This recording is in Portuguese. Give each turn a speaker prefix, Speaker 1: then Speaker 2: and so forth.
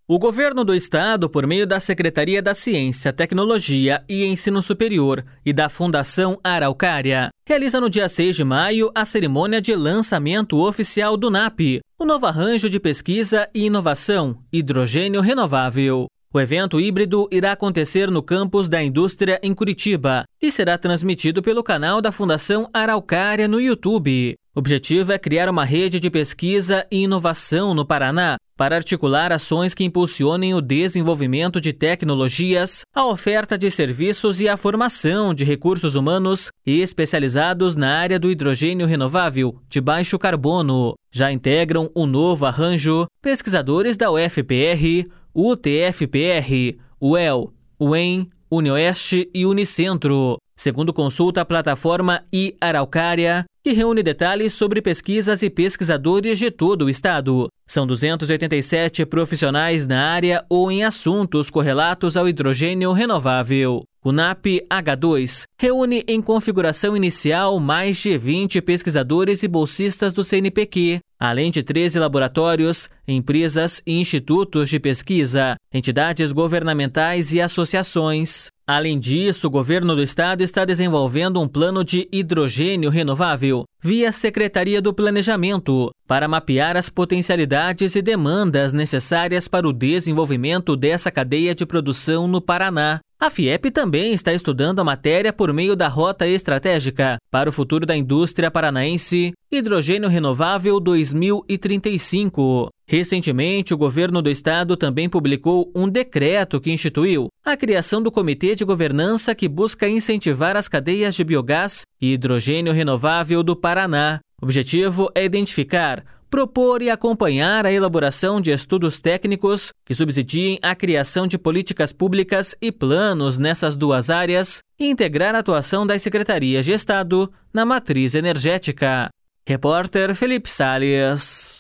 Speaker 1: O governo do estado, por meio da Secretaria da Ciência, Tecnologia e Ensino Superior e da Fundação Araucária, realiza no dia 6 de maio a cerimônia de lançamento oficial do NAP, o novo arranjo de pesquisa e inovação, hidrogênio renovável. O evento híbrido irá acontecer no campus da indústria em Curitiba e será transmitido pelo canal da Fundação Araucária no YouTube. O objetivo é criar uma rede de pesquisa e inovação no Paraná para articular ações que impulsionem o desenvolvimento de tecnologias, a oferta de serviços e a formação de recursos humanos especializados na área do hidrogênio renovável de baixo carbono. Já integram o novo arranjo pesquisadores da UFPR, UTFPR, UEL, UEM, Unioeste e Unicentro. Segundo consulta a plataforma iAraucária, que reúne detalhes sobre pesquisas e pesquisadores de todo o estado. São 287 profissionais na área ou em assuntos correlatos ao hidrogênio renovável. O NAP-H2 reúne em configuração inicial mais de 20 pesquisadores e bolsistas do CNPq, além de 13 laboratórios, empresas e institutos de pesquisa, entidades governamentais e associações. Além disso, o governo do estado está desenvolvendo um plano de hidrogênio renovável via Secretaria do Planejamento para mapear as potencialidades e demandas necessárias para o desenvolvimento dessa cadeia de produção no Paraná. A FIEP também está estudando a matéria por meio da Rota Estratégica para o Futuro da Indústria Paranaense Hidrogênio Renovável 2035. Recentemente, o governo do estado também publicou um decreto que instituiu a criação do Comitê de Governança que busca incentivar as cadeias de biogás e hidrogênio renovável do Paraná. O objetivo é identificar, propor e acompanhar a elaboração de estudos técnicos que subsidiem a criação de políticas públicas e planos nessas duas áreas e integrar a atuação das secretarias de Estado na matriz energética. Repórter Felipe Salles.